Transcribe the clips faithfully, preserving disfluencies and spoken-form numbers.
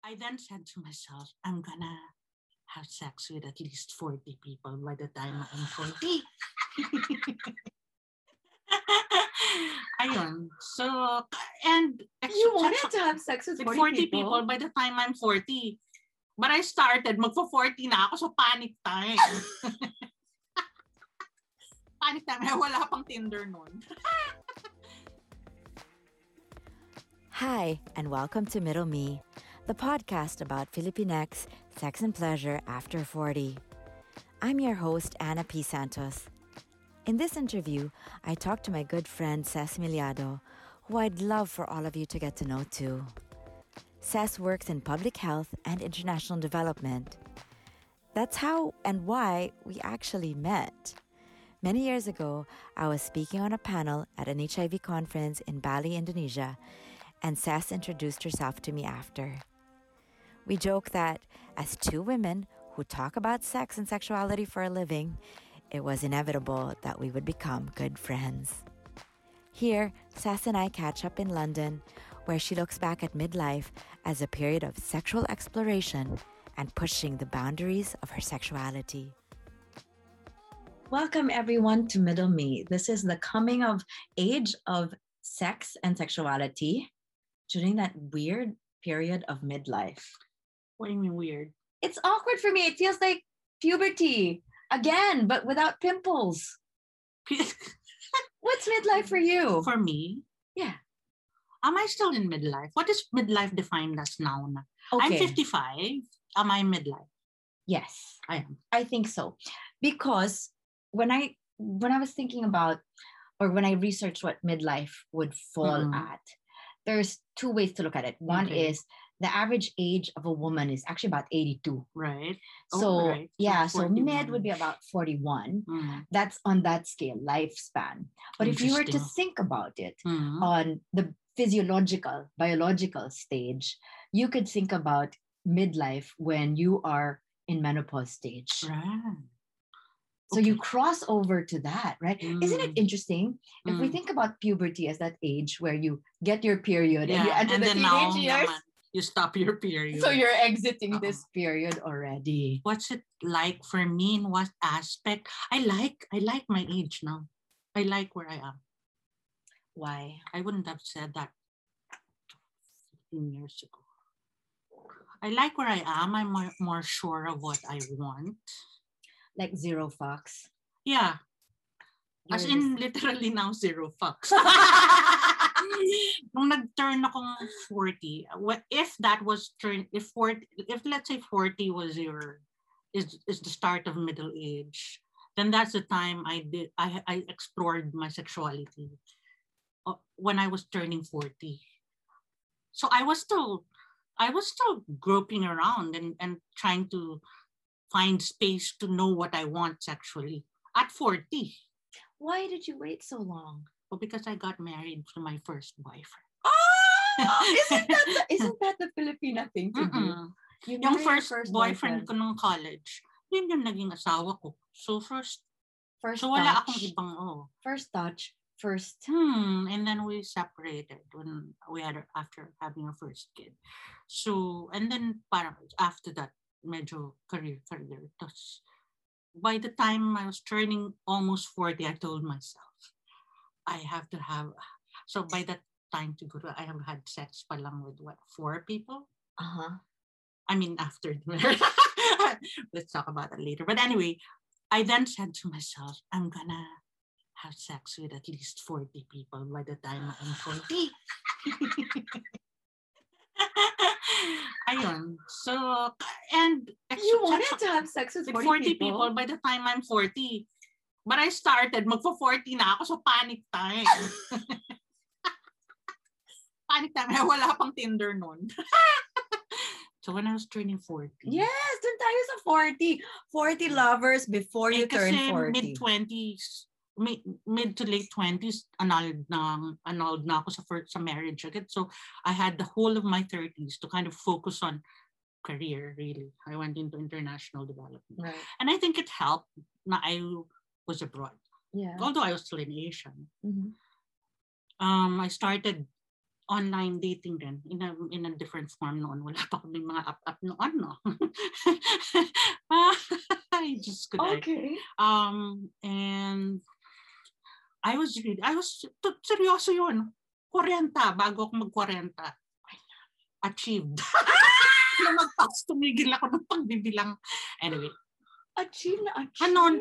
I then said to myself, I'm gonna have sex with at least forty people by the time I'm forty. Ayun. So, and You wanted to have sex with with forty, forty people? people by the time I'm forty. But I started, magpo-forty na ako, so panic time. Panic time, eh, wala pang Tinder nun. Hi, and welcome to Middle Me, the podcast about Filipinx, sex and pleasure after forty. I'm your host, Anna P. Santos. In this interview, I talked to my good friend Ces Miliado, who I'd love for all of you to get to know too. Ces works in public health and international development. That's how and why we actually met. Many years ago, I was speaking on a panel at an H I V conference in Bali, Indonesia, and Ces introduced herself to me after. We joke that as two women who talk about sex and sexuality for a living, it was inevitable that we would become good friends. Here, Ces and I catch up in London, where she looks back at midlife as a period of sexual exploration and pushing the boundaries of her sexuality. Welcome everyone to Middle Me. This is the coming of age of sex and sexuality during that weird period of midlife. What do you mean weird? It's awkward for me. It feels like puberty again, but without pimples. What's midlife for you? For me? Yeah. Am I still in midlife? What is midlife defined as now? Na? Okay. I'm fifty-five. Am I midlife? Yes, I am. I think so. Because when I when I was thinking about or when I researched what midlife would fall Mhm. at, there's two ways to look at it. One Okay. is the average age of a woman is actually about eighty-two. Right. So Oh, right. yeah, so forty-one. mid would be about forty-one. Mm. That's on that scale, lifespan. But if you were to Interesting. think about it Mhm. on the physiological, biological stage, you could think about midlife when you are in menopause stage. Right. So you Okay. cross over to that, right? Isn't it Mm. interesting? If we Mm. think about puberty as that age where you get your period and you Yeah. enter And the then now, teenage years, naman, you stop your period. so you're exiting Uh-uh. this period already. What's it like for me in what aspect? I like I like my age now. I like where I am. Why? I wouldn't have said that fifteen years ago. I like where I am. I'm more, more sure of what I want. Like zero fucks. Yeah. As You're in, literally now, zero fucks. Nung nag-turn akong forty, what if that was turn, if forty, if let's say forty was your, is is the start of middle age, then that's the time I did, I I explored my sexuality uh, when I was turning forty. So I was still, I was still groping around and, and trying to find space to know what I want sexually at forty. Why did you wait so long? Well, because I got married to my first boyfriend. Oh, isn't that the, isn't that the Filipina thing to do? Mm-mm. You Yung marry your first, boyfriend, ko nung college, yun yung naging asawa ko. So first, First so wala touch, akong ibang, oh. first touch, first. Hmm, and then we separated when we had, after having our first kid. So, and then parang after that, medyo career, career. Tapos, by the time I was turning almost forty, I told myself, I have to have, so by that time siguro, I have had sex pa lang with what, four people? Uh-huh. I mean, after the marriage. Let's talk about that later. But anyway, I then said to myself, I'm gonna have sex with at least forty people by the time I'm forty. Ayun. So, and You wanted to have sex with with forty, forty people? people by the time I'm forty. But I started, magpo-forty na ako, so panic time. Panic time, eh, wala pang Tinder nun. So when I was turning forty. Yes, dun tayo sa forty. forty lovers before you eh, turn kasi forty. mid-twenties, mid, mid to late twenties, annulled na, annulled na ako sa, first, sa marriage agad. So I had the whole of my thirties to kind of focus on career, really. I went into international development. Right. And I think it helped na I was abroad. Yeah. Although I was still in Asia. Mm-hmm. Um, I started online dating din in a, in a different form noon. Wala pa kami mga up-up noon, no? I just could Okay. Um, and I was really, I was, t- seryoso yun. forty bago ako mag-forty. Achieved. Lumagpas, tumigil ako ng pagbibilang. Anyway. Achieve na achieve. Anon.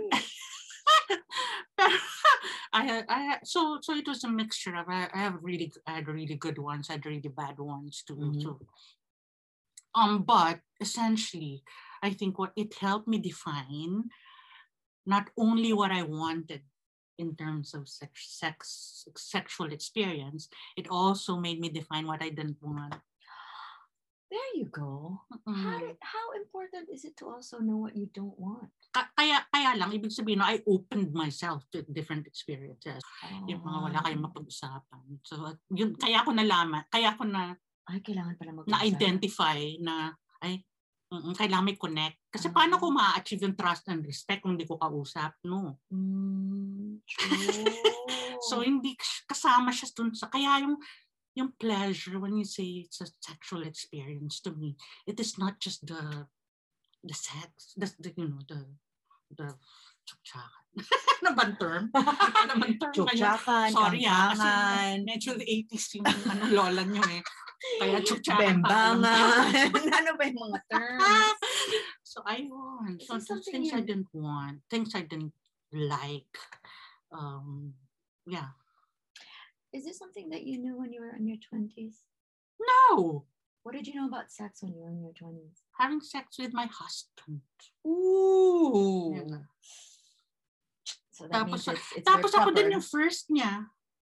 I, I, so, so it was a mixture of, I, I have really, I had really good ones, I had really bad ones too. Mm-hmm. too. Um, but essentially, I think what it helped me define not only what I wanted in terms of sex, sex sexual experience, it also made me define what I didn't want. There you go. Mm. How, how important is it to also know what you don't want? Kaya, kaya lang, ibig sabihin, no, I opened myself to different experiences. Oh. Yung mga wala kayong mapag-usapan. So, yun, kaya ko nalaman, kaya ko na, ay, kailangan pala mag-usapan. Na-identify na, ay, mm, kailangan may connect. Kasi uh, paano ko ma-achieve yung trust and respect kung hindi ko kausap, no? Mm, true. So, hindi kasama siya dun sa, kaya yung, yung pleasure, when you say it's a sexual experience, to me, it is not just the, the sex, the, the you know, the, the tsuktsakan. Ano bang term? Ano bang term? Tsuktsakan, sorry ah, kasi kangkangan. medyo the eighties yung ano, lola nyo eh. Kaya tsuktsakan. Bembangan. Ano ba yung mga terms? So ayun. So things you... I didn't want, things I didn't like. Um, yeah. Is this something that you knew when you were in your twenties? No. What did you know about sex when you were in your twenties? Having sex with my husband. Ooh. Yeah. So that tapos, means it's, it's tapos very ako proper. din yung first niya.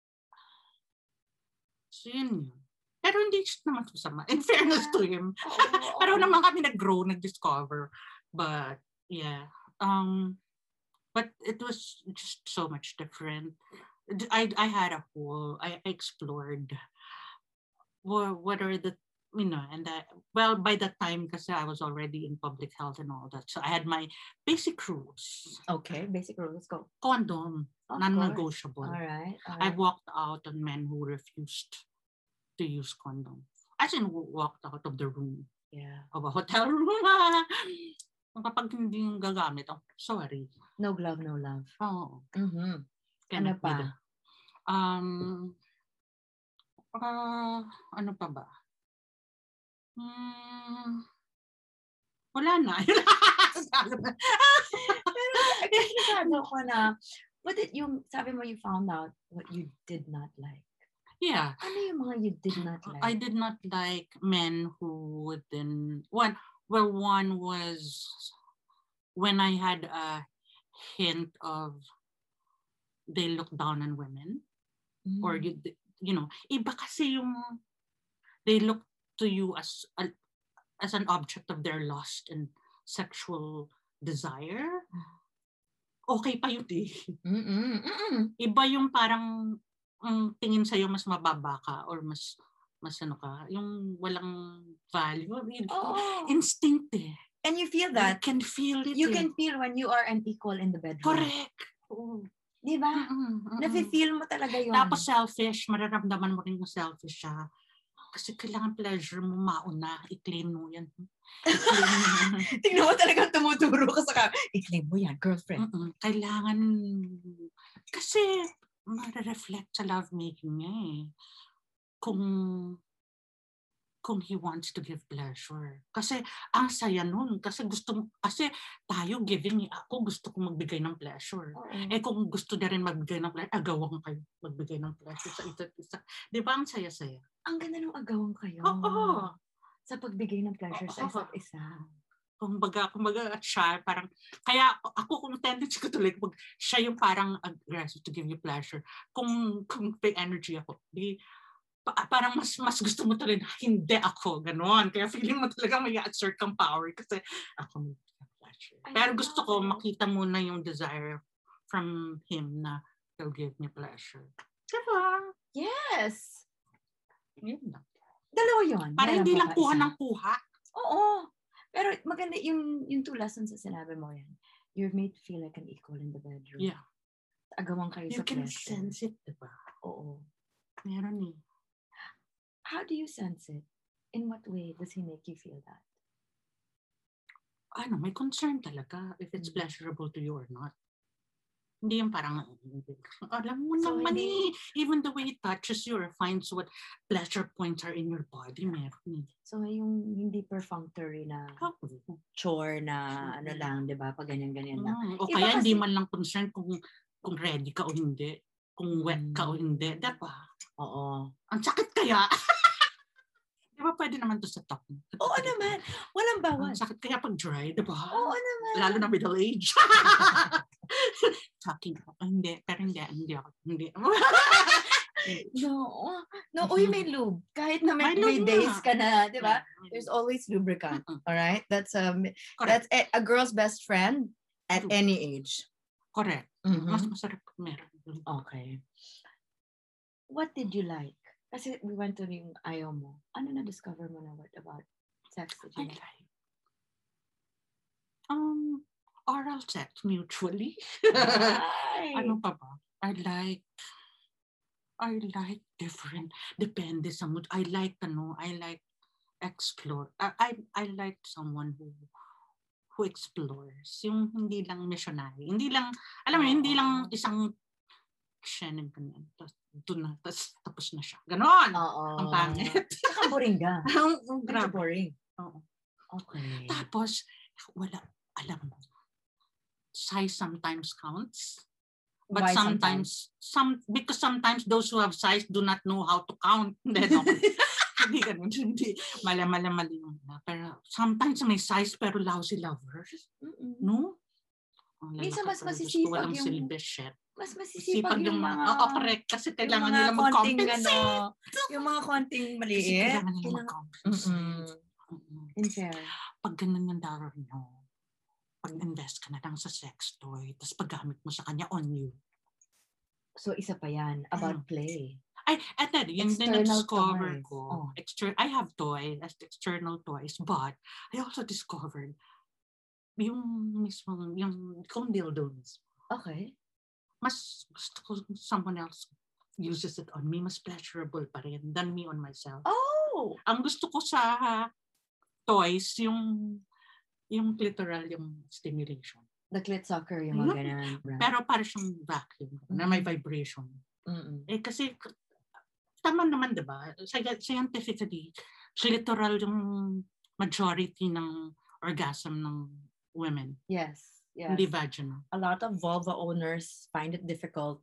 So yun yun. Pero hindi siya naman susama. In fairness to him. Oh, Pero naman kami nag-grow, nag-discover. But yeah. Um, but it was just so much different. I I had a whole, I explored what are the, you know, and that, well, by that time, because I was already in public health and all that. So I had my basic rules. Okay, basic rules, let's go. Condom, of non-negotiable. All right, all I right. walked out on men who refused to use condom. As in, walked out of the room. Yeah. Of a hotel room. Kapag hindi yung gagamit, oh, sorry. No glove, no love. Oo. Oh. Mm-hmm. Ano pa? Um, uh, ano pa ba? Hmm, wala na. Pero actually ko na, but it, yung, sabi mo you found out what you did not like. Yeah. Ano yung mga you did not like? I did not like men who would then, one, well, one was when I had a hint of they look down on women. Mm. Or, you, you know, iba kasi yung they look to you as a, as an object of their lust and sexual desire. Okay pa yun eh. Mm-mm, mm-mm. Iba yung parang ang tingin sa'yo mas mababa ka or mas mas ano ka, yung walang value. Oh. Instinct eh. And you feel that. You can feel it. You eh. can feel when you are an equal in the bedroom. Correct. Oh. Diba? Mm-mm, mm-mm. Nafe-feel mo talaga yun. Tapos selfish, mararamdaman mo rin yung selfish siya. Kasi kailangan pleasure mo mauna. I-claim mo yan. I-claim mo yan. Tingnan mo talagang tumuturo ka sa ka. I-claim mo yan, girlfriend. Mm-mm. Kailangan, kasi ma-reflect sa lovemaking niya eh. Kung kung he wants to give pleasure. Kasi ang saya nun. Kasi gusto, kasi tayo giving, ako gusto kong magbigay ng pleasure. Uh-oh. Eh kung gusto na rin magbigay ng pleasure, agawang kayo magbigay ng pleasure sa isa't isa. Di ba ang saya-saya? Ang ganda ng agawang kayo. Oo. Sa pagbigay ng pleasure sa isa't isa. Kung baga, kung baga at siya, parang, kaya ako kung tendency ko tuloy, pag siya yung parang aggressive to give you pleasure. Kung, kung may energy ako, di, pa, parang mas mas gusto mo tuloy na hindi ako, gano'n. Kaya feeling mo talaga may assert kang power kasi ako may pleasure. Pero gusto ko makita muna yung desire from him na he'll give me pleasure. Diba? Yes! Yun lang. Dalawa yun. Para hindi lang kuha ng kuha. Oo. Pero maganda yung, yung two lessons na sinabi mo yan. You're made to feel like an equal in the bedroom. Yeah. Agawang kayo you sa pleasure. You can sense it, diba? Oo. Meron eh. How do you sense it? In what way does he make you feel that? Ano, may concern talaga if it's Mm. pleasurable to you or not. Hindi yung parang, alam mo So, naman hindi- eh, even the way it touches you or finds what pleasure points are in your body, meron eh. So, yung hindi perfunctory na Oh, chore na ano Mm. lang, di ba? Pag ganyan-ganyan lang. mm, o Iba kaya hindi kasi- man lang concern kung kung ready ka o hindi. Kung wet ka o hindi. Mm. Diba? Oo. Ang sakit kaya. Di ba pwede naman to sa top? Oo naman. Walang Ang bawas. sakit kaya pag dry, di ba? Oo naman. Lalo na middle age. Talking ako. Ah, hindi, pero hindi, hindi ako. Hindi. No. No, uy, may lube. Kahit na may, May may lube days nga. ka na, di ba? There's always lubricant. Mm-mm. All right? That's um Correct. that's a, a girl's best friend at Lube. any age. Correct. Mhm. Mas masarap kung meron. Okay. What did you like? Kasi we went to yung ayaw mo. Ano na-discover mo na what about sex that I you like? like. Um, oral sex mutually. Ay! Ano pa ba? I like, I like different, depende sa mood. I like, ano, I like explore. I, I, I like someone who who explores. Yung hindi lang missionary. Hindi lang, alam mo, hindi lang Oo. isang siya na ganyan. Tapos, doon na, tapos, tapos na siya. Ganon! Oo. Ang pangit. Saka boring ka. Ang ang Medyo grabe. boring. Oo. Okay. Tapos, wala, alam mo, size sometimes counts. But Why sometimes, some because sometimes those who have size do not know how to count. Hindi, no. Hindi ganun. Hindi. Mali, mali, mali. yung- Pero sometimes may size pero lousy lovers. Mm-mm. No? Ang Minsan lalaki mas pero gusto masisipag walang yung- silbi shit. Mas masisipag Sipag yung, yung mga... mga, oo, correct. Kasi yung kailangan mga nila konting, mag-compensate. ano, yung mga konting Kasi maliit. kailangan nila Kailangan- mag-compensate. Mm-mm. Mm-mm. In fair. Pag ganun yung dollar nyo, pag-invest ka na lang sa sex toy, tapos paggamit mo sa kanya on you. So, isa pa yan. About Mm. play. Ay, eto, yung External na-discover toys. ko, Oh. exter- I have toys, as external toys, but I also discovered yung mismo, yung kung dildo mismo. Okay. Mas gusto ko someone else uses it on me, mas pleasurable pa rin than me on myself. Oh! Ang gusto ko sa toys, yung yung clitoral, yung stimulation. The clit sucker, yung mga Ayun. ganyan. Right? Pero para siyang vacuum, na may vibration. Mm-mm. Eh kasi, tama naman, di ba? Sci- Scientifically, clitoral yung majority ng orgasm ng women. Yes. Yes. Hindi vaginal. A lot of vulva owners find it difficult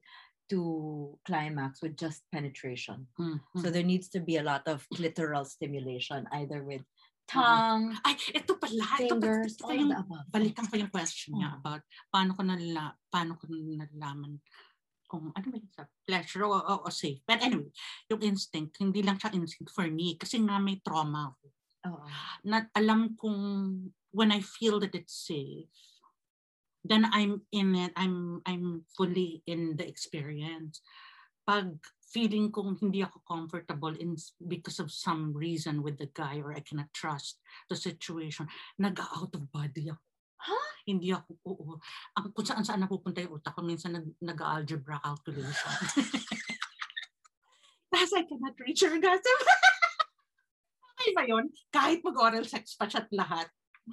to climax with just penetration. Mm, mm. So there needs to be a lot of clitoral stimulation, either with tongue, Ay, ito pala. Ito, pa- fingers, ito, all of yung, the above. balikan ko yung question niya Oh. about paano ko nalala, paano ko nalalaman kung ano ba yung sa pleasure o, o, o safe. But anyway, yung instinct, hindi lang siya instinct for me kasi nga may trauma ako. Oo. Na alam kong when I feel that it's safe, then I'm in it, I'm I'm fully in the experience. Pag feeling kong hindi ako comfortable in because of some reason with the guy or I cannot trust the situation, nag-out of body ako. Huh? Hindi ako, oo. Ang, kung saan saan napupunta yung utak ko, minsan nag, nag-algebra calculation. Tapos I cannot reach orgasm. Okay ba yun? Kahit mag-oral sex pa siya at lahat.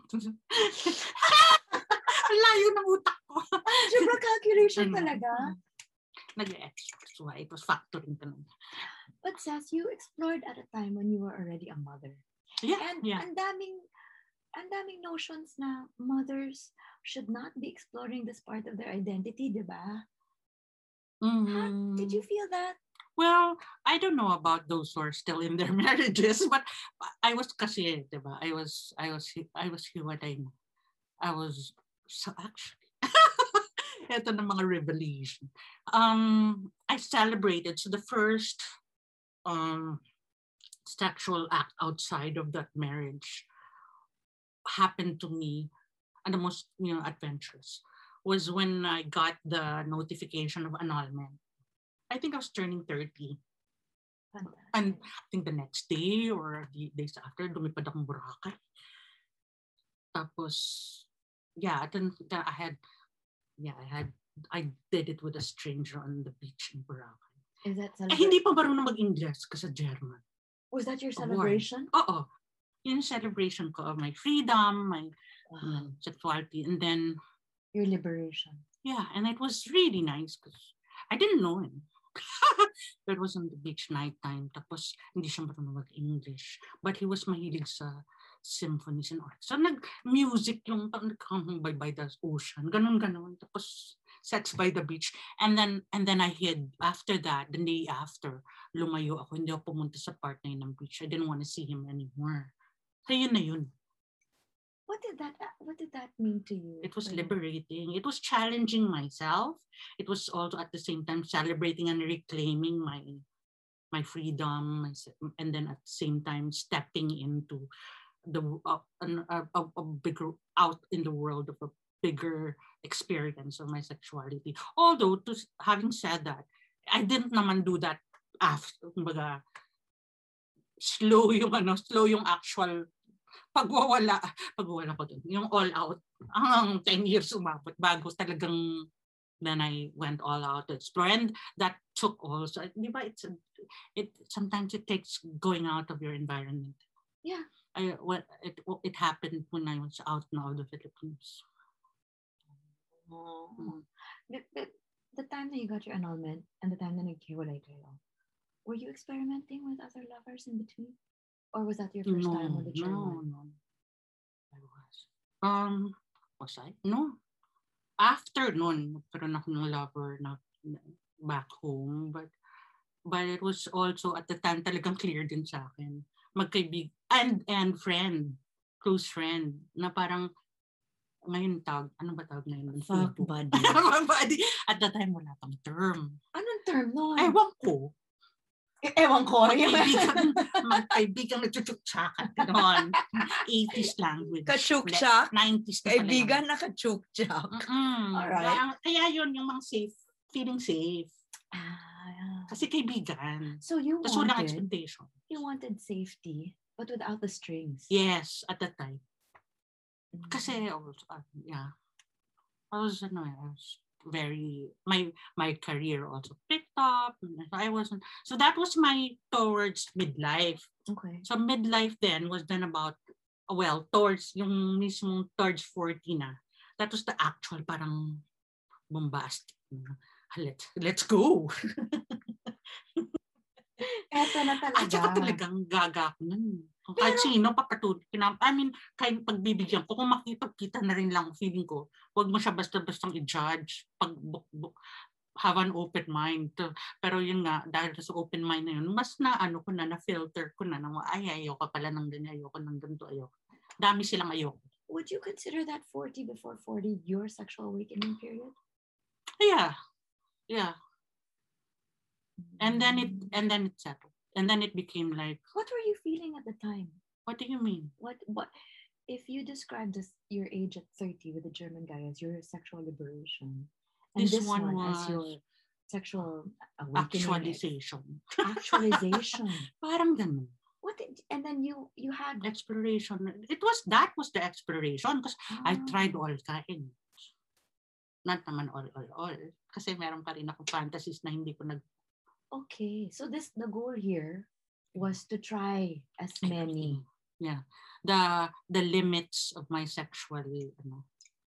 Ang layo ng utak ko. Algebra calculation Ano? talaga? Nag-extra. So, it was factoring ka lang. But Sass, you explored at a time when you were already a mother. Yeah, And yeah. ang daming, ang daming notions na mothers should not be exploring this part of their identity, di ba? Mhm. Did you feel that? Well, I don't know about those who are still in their marriages, but I was kasi, diba? I was, I was, I was hiwalay na. I was, so actually, ito na mga revelation. Um, I celebrated, so the first um, sexual act outside of that marriage happened to me, and the most, you know, adventurous, was when I got the notification of annulment. I think I was turning thirty. Fantastic. And I think the next day or the days after, lumipad akong Boracay. Tapos, yeah, then I had, yeah, I had, I did it with a stranger on the beach in Boracay. Is that Eh, celebra- hindi pa marunong mag-Ingles kasi German. Was that your award. celebration? Oo. Yung celebration ko of my freedom, my Wow. um, sexuality, and then Your liberation. yeah, and it was really nice because I didn't know him. But it was on the beach nighttime. Tapos hindi siya marunong mag-English. But he was mahilig sa symphonies and art. So nag-music yung nagkambay by the ocean. Ganon-ganon. Tapos sex by the beach. And then and then I hid. After that, the day after, lumayo ako. Hindi ako pumunta sa part na yun ng beach. I didn't want to see him anymore. So yun na yun. What did that what did that mean to you? It was liberating. It was challenging myself. It was also at the same time celebrating and reclaiming my my freedom, my, and then at the same time stepping into the uh, a, a, a bigger out in the world of a bigger experience of my sexuality. Although, to having said that, I didn't naman do that after. Kumbaga, slow yung ano, slow yung actual pagwawala, pagwawala ko dun, yung all out, hanggang ten years umabot bago talagang then I went all out to explore. And that took also, di ba, it's, it, sometimes it takes going out of your environment. Yeah. I, well, it, it happened when I was out now of the Philippines. Oh. Mm. The, the, the time that you got your annulment and the time that naghiwalay kayo, were you experimenting with other lovers in between? Or was that your first no, time with the German? No, no. I was. Um, was I? No. After noon, nagkaroon ako ng lover na back home. But but it was also at the time talagang clear din sa akin. Magkaibig, and, and friend, close friend, na parang, ngayon tawag, ano ba tawag na yun? Fuck buddy. Fuck buddy. At the time, wala pang term. Anong term nun? Ewan ko. E- ewan ko. Magkaibigan, magkaibigan nagchuchuk-chakat. Ganon. eighties language. Kachuk-chak? nineties na kaibigan na kachuk-chak. Alright. Kaya, kaya yun, yung mga safe, feeling safe. Ah, kasi kaibigan. So you Tapos wanted, walang expectation. You wanted safety, but without the strings. Yes, at that time. Mm-hmm. Kasi, I was, uh, yeah. I was, ano, I was very, my my career also picked up. I wasn't, so that was my towards midlife. Okay. So midlife then was then about, well, towards yung mismong towards forty na. That was the actual parang bombastic. Let's, let's go. Eto na talaga. At saka talagang gaga ko nun. Kahit sino, papatuloy. I mean, kahit pagbibigyan ko, kung makipagkita na rin lang, feeling ko, huwag mo siya basta-bastang i-judge. Pag book, book, have an open mind. Pero yun nga, dahil sa open mind na yun, mas na ano ko na, na-filter ko na, na ay, ayoko pala ng ganyan, ayoko ng ganito, ayoko. Dami silang ayoko. Would you consider that forty before forty your sexual awakening period? Yeah. Yeah. And then it, and then it settled. And then it became like, what were you feeling at the time? What do you mean? What what if you described this, your age at thirty with the German guy as your sexual liberation, and this, this one, one was as your sexual awakening, actualization. Actualization. Parang ganun. What did, and then you you had exploration. It was that was the exploration because oh. I tried all kinds. Not naman all all all. Kasi meron pa rin ako fantasies na hindi ko nag. Okay, so this the goal here was to try as many. Yeah, the the limits of my sexual, ano,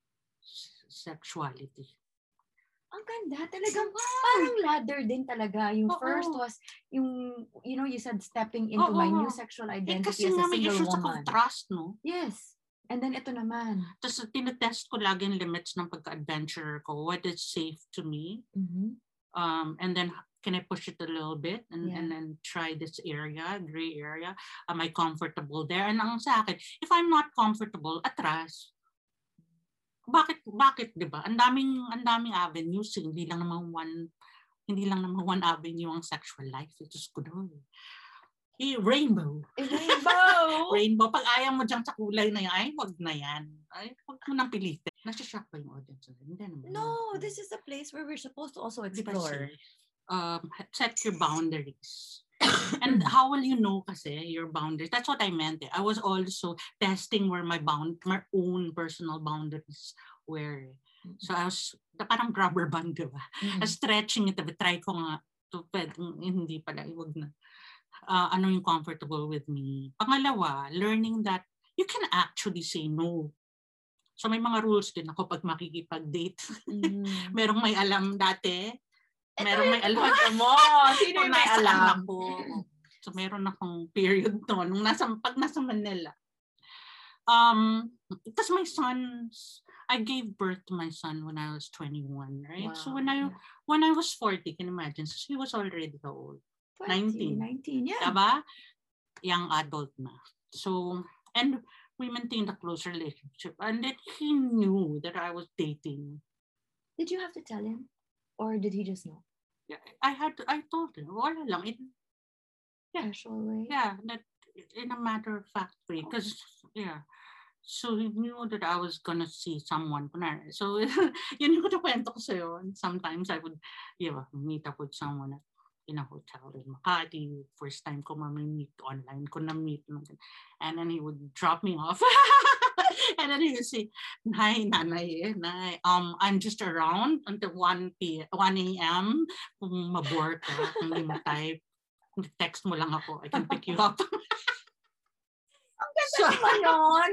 sexuality. Ang ganda, talagang parang ladder din talaga. Yung Oo. first was yung, you know, you said stepping into Oo. my new sexual Eh, identity kasi as a nga may single issues woman. ako trust, no? Yes. And then ito naman. Tapos tinetest ko lagi yung limits ng pagka-adventurer ko. What is safe to me? Mm-hmm. Um, and then can I push it a little bit and, Yeah. and then try this area, gray area? Am I comfortable there? And ang sa akin, if I'm not comfortable, atras. Bakit, bakit, di ba? Ang daming, ang daming avenues, hindi lang naman one, hindi lang naman one avenue ang sexual life. It's just good. Eh, rainbow. Rainbow! Rainbow. Pag ayaw mo dyan sa kulay na yan, ay, wag na yan. Ay, wag mo nang pilitin. Nasa-shock ba yung audience? Hindi naman. No, this is a place where we're supposed to also explore. Um, set your boundaries. And how will you know kasi your boundaries? That's what I meant. I was also testing where my bound, my own personal boundaries were. So I was, parang rubber band, diba? Mm-hmm. I was stretching it a bit. Try ko nga, to, hindi pala, huwag na. uh, ano yung comfortable with me. Pangalawa, learning that you can actually say no. So may mga rules din ako pag makikipag-date. Mm. Merong may alam dati. Ito Merong may alam. mo. Sino yung may Nasaan alam? ako. So meron akong period to nung nasa, pag nasa Manila. Um, because my sons, I gave birth to my son when I was twenty-one, right? Wow. So when I when I was forty, can you imagine? So he was already how old? twenty, nineteen. nineteen, yeah. Diba? Young adult na. So, and we maintained a close relationship. And then he knew that I was dating. Did you have to tell him? Or did he just know? Yeah, I had to, I told him, wala lang. It, yeah, Casual way? yeah, that in a matter of fact way. Because, yeah. So he knew that I was gonna see someone. So yun yung kwento ko sa'yo. And sometimes I would, you know, meet up with someone at, in a hotel in Makati. First time ko mamimit online ko na meet. And then he would drop me off. And then he would say, Nay, nanay, nay, um, I'm just around until one p one a.m. Kung mabore ka, kung hindi mo type, text mo lang ako. I can pick you up. Ang ganda naman yun.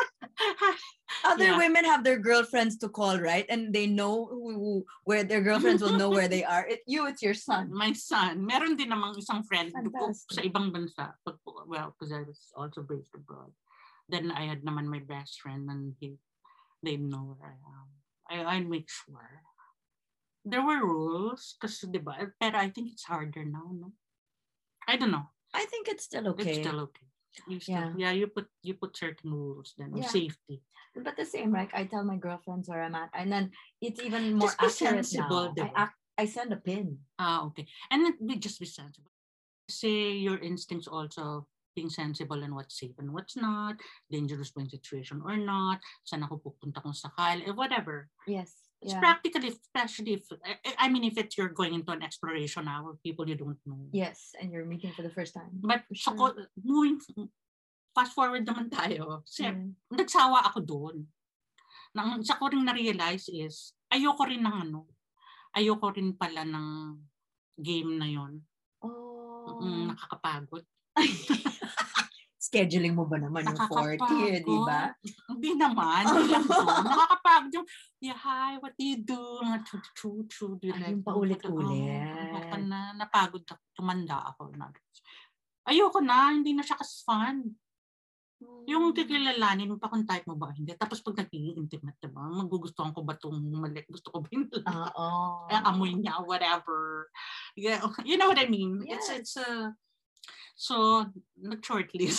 Other Yeah. women have their girlfriends to call, right? And they know who, who, where their girlfriends will know where they are. It, you, it's your son. My son. Meron din namang isang friend ko Fantastic. sa ibang bansa. Pag, well, because I was also based abroad. Then I had naman my best friend and he, they know where I am. I, I make sure. There were rules, kasi diba? Pero I think it's harder now, no? I don't know. I think it's still okay. It's still okay. You still, Yeah. yeah, you put you put certain rules then of Yeah. safety. But the same, right? I tell my girlfriends where I'm at. And then it's even more Just be accurate sensible, now. diba? I, act, I send a pin. Ah, okay. And then be just be sensible. Say your instincts also being sensible and what's safe and what's not, dangerous going situation or not, saan ako pupunta kung sakali, whatever. Yes. It's Yeah. practically, especially if, I mean, if it's you're going into an exploration now with people you don't know. Yes. And you're meeting for the first time. But For so, sure. moving, fast forward naman tayo. Kasi, Mm. nagsawa ako doon. Nang isa ko rin na-realize is, ayoko rin ng ano, ayoko rin pala ng game na yon. Oh. Mm, nakakapagod. Scheduling mo ba naman yung forty, eh, di ba? Hindi naman. Hindi lang doon. Nakakapagod yung, yeah, hi, what do you do? Mga chu-chu-chu. Ay, yung paulit-ulit. Ako na, napagod ako. Tumanda ako. Na. Ayoko na, hindi na siya kas-fun. Yung kikilalanin mo pa kung type mo ba, hindi. Tapos pag naging intimate, diba? Magugustuhan ko ba itong malik? Gusto ko ba yung Oo. amoy niya, whatever. Yeah, you know what I mean? Yes. It's, it's a, so, nag-shortlist.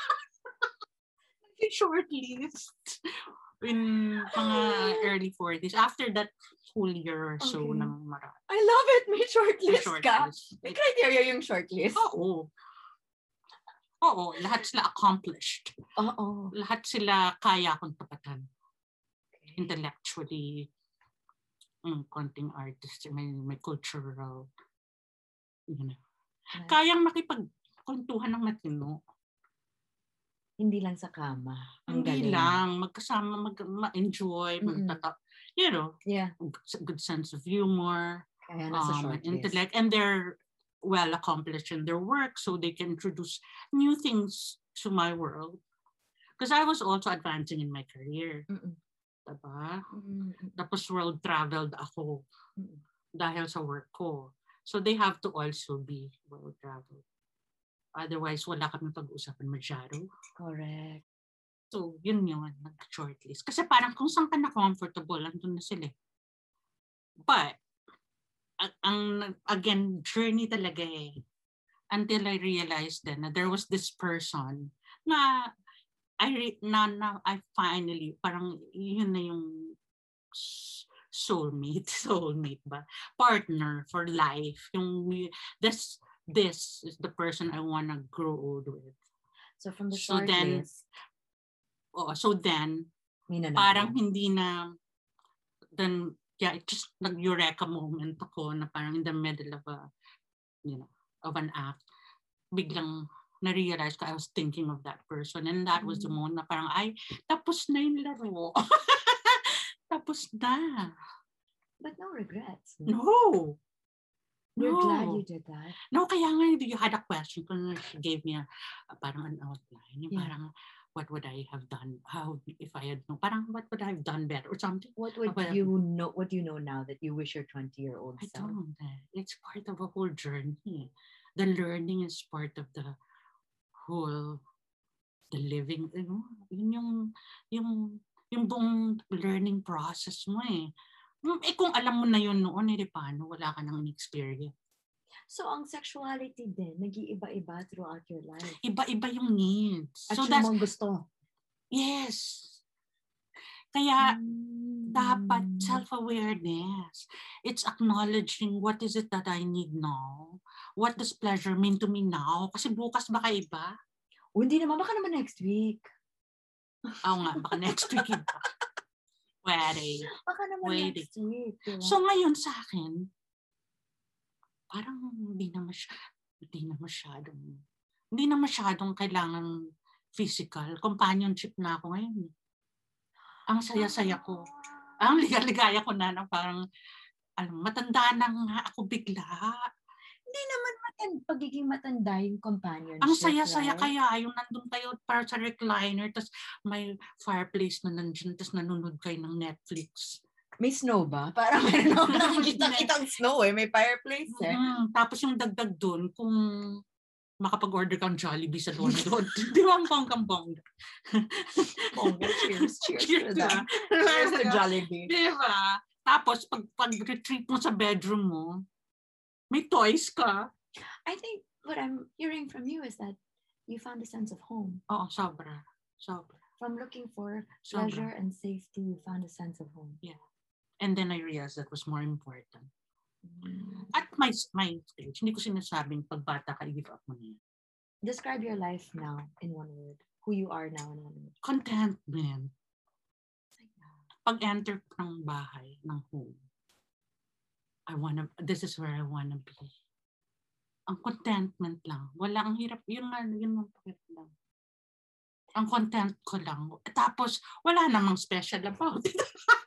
Nag-shortlist. In mga early forties. After that whole year or so Okay. ng marami. I love it. May shortlist ka. Shortlist. May criteria yung shortlist. Oo. Oo. Lahat sila accomplished. Oo. Lahat sila kaya kong tapatan. Intellectually, um, konting artist, may, may cultural, you know. Nice. Kayang makipagkwentuhan ng matino. Hindi lang sa kama. Ang Hindi galing. lang. Magkasama, mag, ma-enjoy, Mm-mm. magtata, you know, Yeah. good, good sense of humor, Kaya nasa um, shortlist. intellect, and they're well accomplished in their work, so they can introduce new things to my world. Because I was also advancing in my career. Mm-mm. Diba? Mm-mm. Tapos world traveled ako Mm-mm. dahil sa work ko. So they have to also be world traveled. Otherwise, wala kami pag-uusapan masyado. Correct. So, yun yun, nag-shortlist. Kasi parang kung saan ka na comfortable, andun na sila. But, a- ang, again, journey talaga eh. Until I realized then na there was this person na I, re- na, na, I finally, parang yun na yung soulmate, soulmate ba? Partner for life. Yung, this, this is the person I wanna grow old with. So from the So then, shortlist, oh, so then, may nanalo. parang hindi na, then, yeah, it just nag-eureka moment ako na parang in the middle of a, you know, of an act, biglang na-realize ko I was thinking of that person. And that was the moment na parang, ay, tapos na yung laro. Tapos na. But no regrets. No. You're No. glad you did that. No, kaya nga, you had a question. Kung she gave me a, a parang an outline. Yung Yeah. Parang, what would I have done? How, if I had known? Parang, what would I have done better? Or something. What would Well, you know? What do you know now that you wish your twenty-year-old I self? don't. eh. It's part of a whole journey. The learning is part of the whole, the living, you know, yun yung, yung, yung buong learning process mo eh. Mm, Eh kung alam mo na yun noon, eh di paano? Wala ka nang experience. So, ang sexuality din, nag-iiba-iba throughout your life. Iba-iba yung needs. At So yung that's, mga gusto. yes. Kaya, Mm. dapat self-awareness. It's acknowledging what is it that I need now? What does pleasure mean to me now? Kasi bukas baka iba. O, hindi naman. Baka naman next week. Oo nga, baka next week iba. Pwede. Baka naman Wait. next week. Diba? So ngayon sa akin, parang hindi na masyadong, hindi na masyadong, hindi na masyadong kailangan physical. Companionship na ako ngayon. Ang saya-saya ko. Ang liga-ligaya ko na na parang, alam, matanda na nga ako bigla. Hindi naman matan pagiging matanda yung companionship. Ang saya-saya right? kaya, yung nandun kayo para sa recliner, tapos may fireplace na nandyan, tapos nanonood kayo ng Netflix. May snow ba? Parang meron ako nakikita-kitang snow eh. May fireplace eh. Mm, tapos yung dagdag dun, kung makapag-order kang Jollibee sa London. Di ba ang bonggang-bongga? Bongga, cheers. Cheers, Cheers, to that. diba? Cheers to Jollibee. Di ba? Tapos pag, pag-retreat mo sa bedroom mo, may toys ka. I think what I'm hearing from you is that you found a sense of home. Oo, sobra. Sobra. From looking for Sobra. pleasure and safety, you found a sense of home. And then I realized that was more important. Mm. At my my stage, hindi ko sinasabing pagbata ka, i-give up mo na yan. Describe your life now in one word. Who you are now in one word. Contentment. Pag-enter ng bahay, ng home, I wanna, this is where I wanna be. Ang contentment lang. Wala, ang hirap. Yun nga, yun ang pakit lang. Ang content ko lang. Tapos, wala namang special about it.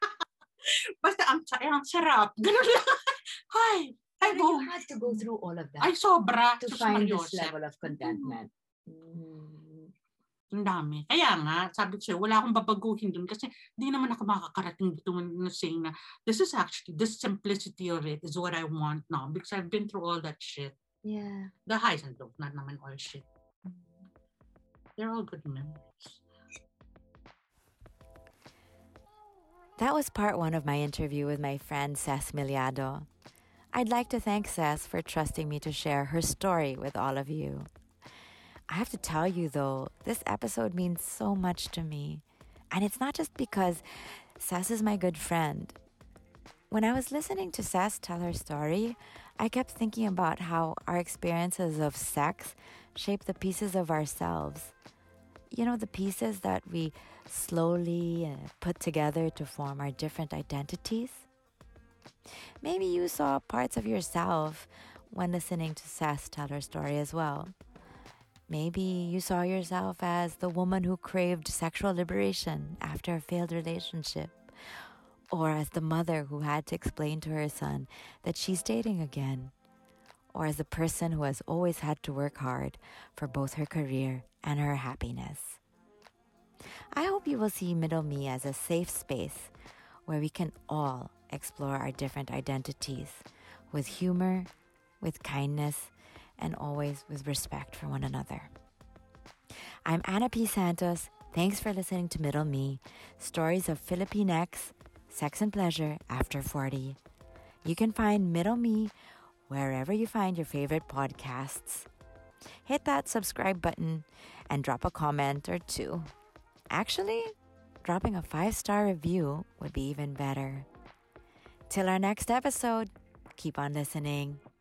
Basta ang, ang sarap. Ganun lang. Hi! Ay, Pero boom. you had to go through all of that Ay, sobra. to Sus find Maria this Josep. level of contentment. Mm. Ang dami. Kaya nga, sabi ko sa'yo, wala akong babaguhin dun kasi di naman ako makakarating dito na saying na this is actually, this simplicity of it is what I want now because I've been through all that shit. Yeah. The highs and lows, not naman all shit. They're all good memories. That was part one of my interview with my friend Cess Miliado. I'd like to thank Cess for trusting me to share her story with all of you. I have to tell you though, this episode means so much to me. And it's not just because Cess is my good friend. When I was listening to Cess tell her story, I kept thinking about how our experiences of sex shape the pieces of ourselves. You know, the pieces that we slowly uh, put together to form our different identities. Maybe you saw parts of yourself when listening to Cess tell her story as well. Maybe you saw yourself as the woman who craved sexual liberation after a failed relationship, or as the mother who had to explain to her son that she's dating again, or as the person who has always had to work hard for both her career and her happiness. I hope you will see Middle Me as a safe space where we can all explore our different identities with humor, with kindness, and always with respect for one another. I'm Ana P. Santos. Thanks for listening to Middle Me, stories of Filipinx, sex and pleasure after forty. You can find Middle Me wherever you find your favorite podcasts. Hit that subscribe button and drop a comment or two. Actually, dropping a five-star review would be even better. Till our next episode, keep on listening.